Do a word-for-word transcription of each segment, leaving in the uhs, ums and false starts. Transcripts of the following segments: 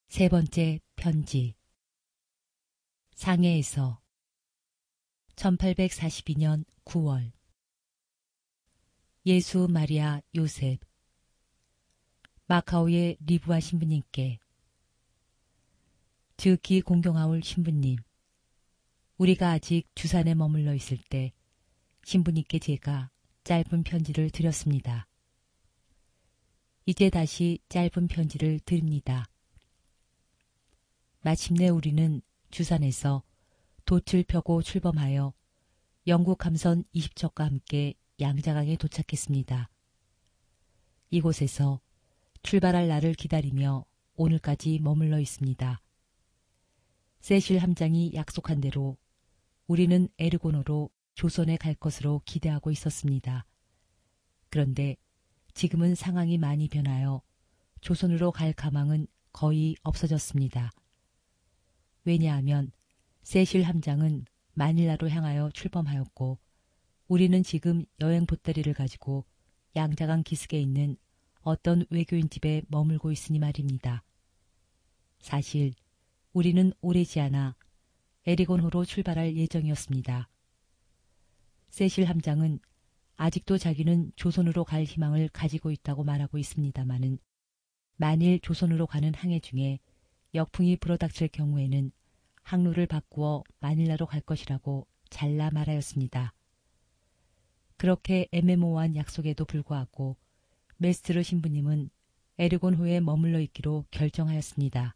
세 번째 편지. 상해에서 천팔백사십이 년 구월. 예수 마리아 요셉 마카오의 리브아 신부님께, 즉기 공경하올 신부님, 우리가 아직 주산에 머물러 있을 때 신부님께 제가 짧은 편지를 드렸습니다. 이제 다시 짧은 편지를 드립니다. 마침내 우리는 주산에서 돛을 펴고 출범하여 영국 함선 이십 척과 함께 양자강에 도착했습니다. 이곳에서 출발할 날을 기다리며 오늘까지 머물러 있습니다. 세실 함장이 약속한 대로 우리는 에르고노로 조선에 갈 것으로 기대하고 있었습니다. 그런데 지금은 상황이 많이 변하여 조선으로 갈 가망은 거의 없어졌습니다. 왜냐하면 세실 함장은 마닐라로 향하여 출범하였고, 우리는 지금 여행 보따리를 가지고 양자강 기슭에 있는 어떤 외교인 집에 머물고 있으니 말입니다. 사실 우리는 오래지 않아 에리곤호로 출발할 예정이었습니다. 세실 함장은 아직도 자기는 조선으로 갈 희망을 가지고 있다고 말하고 있습니다마는, 만일 조선으로 가는 항해 중에 역풍이 불어닥칠 경우에는 항로를 바꾸어 마닐라로 갈 것이라고 잘라 말하였습니다. 그렇게 애매모호한 약속에도 불구하고 메스트르 신부님은 에르곤호에 머물러 있기로 결정하였습니다.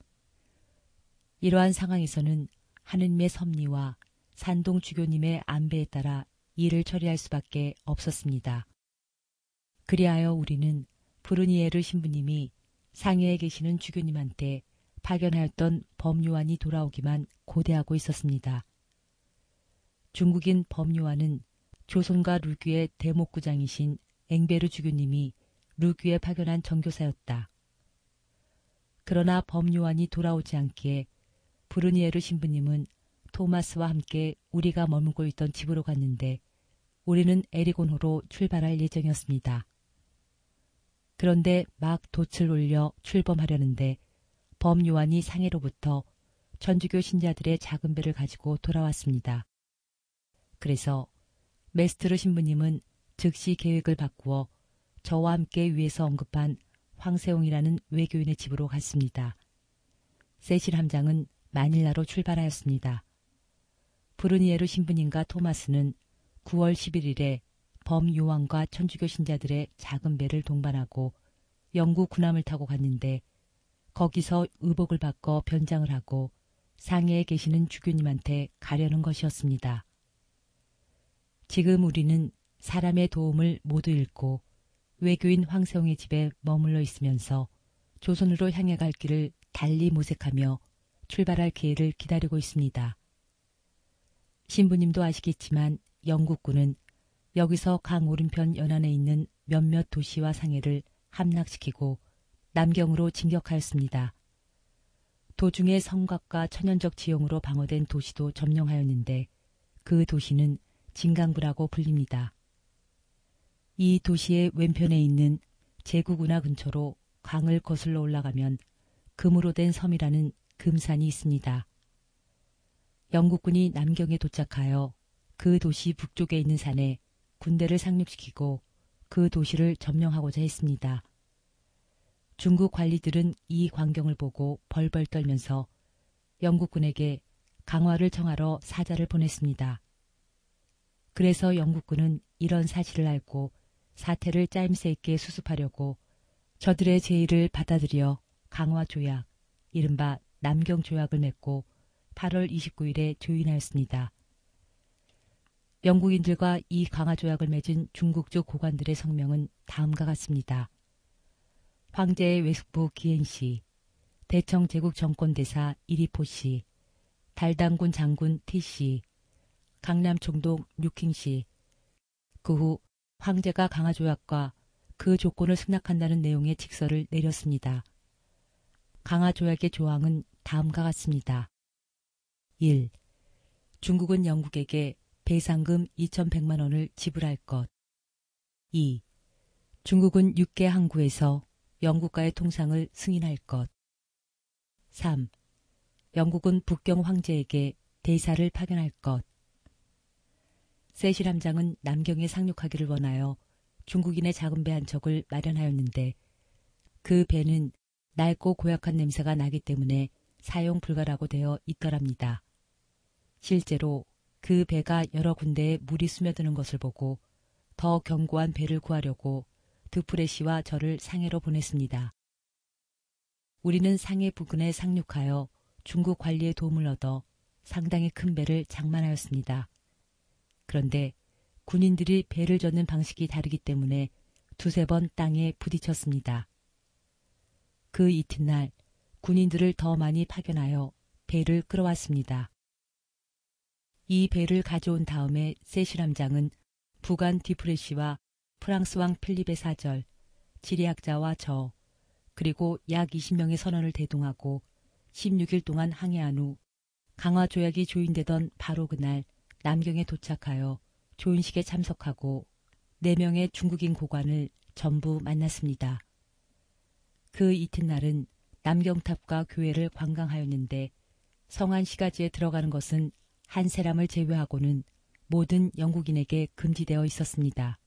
이러한 상황에서는 하느님의 섭리와 산동 주교님의 안배에 따라 일을 처리할 수밖에 없었습니다. 그리하여 우리는 브루니에르 신부님이 상해에 계시는 주교님한테 파견하였던 범요한이 돌아오기만 고대하고 있었습니다. 중국인 범요한은 조선과 루귀의 대목구장이신 앵베르 주교님이 루귀에 파견한 정교사였다. 그러나 범요한이 돌아오지 않기에 브루니에르 신부님은 토마스와 함께 우리가 머물고 있던 집으로 갔는데, 우리는 에리곤호로 출발할 예정이었습니다. 그런데 막 돛을 올려 출범하려는데 범요한이 상해로부터 천주교 신자들의 작은 배를 가지고 돌아왔습니다. 그래서 메스트르 신부님은 즉시 계획을 바꾸어 저와 함께 위에서 언급한 황세옹이라는 외교인의 집으로 갔습니다. 세실 함장은 마닐라로 출발하였습니다. 브루니에르 신부님과 토마스는 구월 십일일에 범요한과 천주교 신자들의 작은 배를 동반하고 영구 군함을 타고 갔는데, 거기서 의복을 바꿔 변장을 하고 상해에 계시는 주교님한테 가려는 것이었습니다. 지금 우리는 사람의 도움을 모두 잃고 외교인 황세옹의 집에 머물러 있으면서 조선으로 향해 갈 길을 달리 모색하며 출발할 기회를 기다리고 있습니다. 신부님도 아시겠지만 영국군은 여기서 강 오른편 연안에 있는 몇몇 도시와 상해를 함락시키고 남경으로 진격하였습니다. 도중에 성곽과 천연적 지형으로 방어된 도시도 점령하였는데, 그 도시는 진강부라고 불립니다. 이 도시의 왼편에 있는 제구군하 근처로 강을 거슬러 올라가면 금으로 된 섬이라는 금산이 있습니다. 영국군이 남경에 도착하여 그 도시 북쪽에 있는 산에 군대를 상륙시키고 그 도시를 점령하고자 했습니다. 중국 관리들은 이 광경을 보고 벌벌 떨면서 영국군에게 강화를 청하러 사자를 보냈습니다. 그래서 영국군은 이런 사실을 알고 사태를 짜임새 있게 수습하려고 저들의 제의를 받아들여 강화 조약, 이른바 남경 조약을 맺고 팔월 이십구일에 조인하였습니다. 영국인들과 이 강화 조약을 맺은 중국 쪽 고관들의 성명은 다음과 같습니다. 황제의 외숙부 기엔씨, 대청 제국 정권대사 이리포씨, 달당군 장군 티씨, 강남 총독 류킹씨, 그 후 황제가 강화 조약과 그 조건을 승낙한다는 내용의 직서를 내렸습니다. 강화 조약의 조항은 다음과 같습니다. 일. 중국은 영국에게 배상금 이천백만 원을 지불할 것. 이. 중국은 육 개 항구에서 영국과의 통상을 승인할 것. 삼. 영국은 북경 황제에게 대사를 파견할 것. 세실 함장은 남경에 상륙하기를 원하여 중국인의 작은 배 한 척을 마련하였는데 그 배는 낡고 고약한 냄새가 나기 때문에 사용 불가라고 되어 있더랍니다. 실제로 그 배가 여러 군데에 물이 스며드는 것을 보고 더 견고한 배를 구하려고 드프레시와 저를 상해로 보냈습니다. 우리는 상해 부근에 상륙하여 중국 관리의 도움을 얻어 상당히 큰 배를 장만하였습니다. 그런데 군인들이 배를 젓는 방식이 다르기 때문에 두세 번 땅에 부딪혔습니다. 그 이튿날 군인들을 더 많이 파견하여 배를 끌어왔습니다. 이 배를 가져온 다음에 세실 함장은 부간 디프레시와 프랑스 왕 필립의 사절, 지리학자와 저, 그리고 약 이십 명의 선원을 대동하고 십육 일 동안 항해한 후 강화 조약이 조인되던 바로 그날 남경에 도착하여 조인식에 참석하고 네 명의 중국인 고관을 전부 만났습니다. 그 이튿날은 남경탑과 교회를 관광하였는데 성안시가지에 들어가는 것은 한 사람을 제외하고는 모든 영국인에게 금지되어 있었습니다.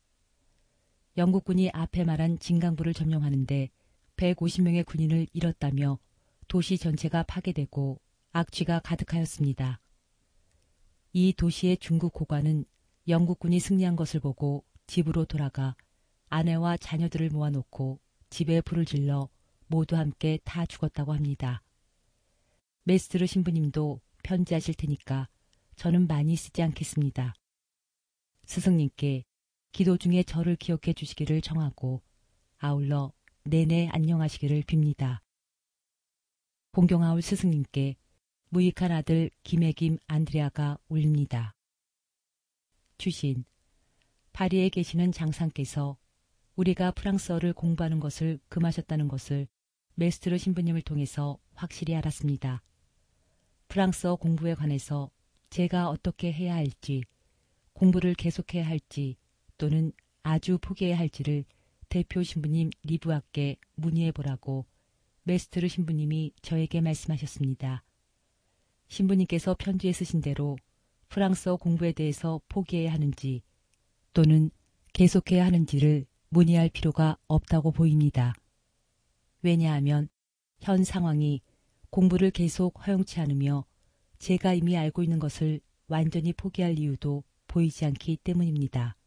영국군이 앞에 말한 진강부를 점령하는데 백오십 명의 군인을 잃었다며 도시 전체가 파괴되고 악취가 가득하였습니다. 이 도시의 중국 고관은 영국군이 승리한 것을 보고 집으로 돌아가 아내와 자녀들을 모아놓고 집에 불을 질러 모두 함께 다 죽었다고 합니다. 메스트르 신부님도 편지하실 테니까 저는 많이 쓰지 않겠습니다. 스승님께 기도 중에 저를 기억해 주시기를 청하고 아울러 내내 안녕하시기를 빕니다. 공경하올 스승님께 무익한 아들 김혜김 안드레아가 올립니다. 추신. 파리에 계시는 장상께서 우리가 프랑스어를 공부하는 것을 금하셨다는 것을 메스트르 신부님을 통해서 확실히 알았습니다. 프랑스어 공부에 관해서 제가 어떻게 해야 할지, 공부를 계속해야 할지 또는 아주 포기해야 할지를 대표 신부님 리브아께 문의해보라고 메스트르 신부님이 저에게 말씀하셨습니다. 신부님께서 편지에 쓰신 대로 프랑스어 공부에 대해서 포기해야 하는지 또는 계속해야 하는지를 문의할 필요가 없다고 보입니다. 왜냐하면 현 상황이 공부를 계속 허용치 않으며 제가 이미 알고 있는 것을 완전히 포기할 이유도 보이지 않기 때문입니다.